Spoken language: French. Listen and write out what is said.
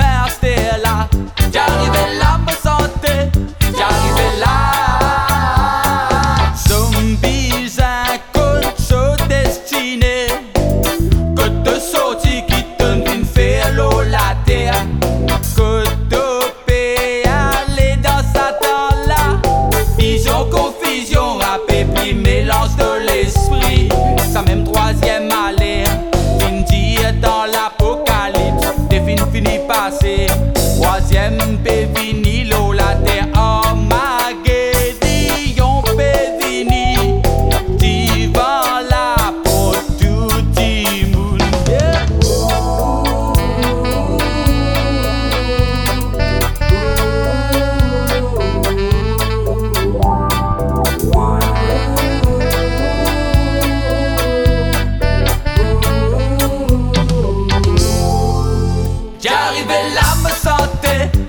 mer stella. J'arrivais là me sentais, j'arrivais là. Zombies inconnus so destinés, que de sorties qui te viennent faire l'eau la terre. Que de paix aller dans sa temps là. Vision, confusion, rappel, puis mélange de l'esprit. Ça même troisième aller, fin dire dans l'apocalypse, des fins fini passé. Troisième pe vini l'eau la terre en Magédion pe vini. Divan la pour tout le monde. J'arrivais là me sentais,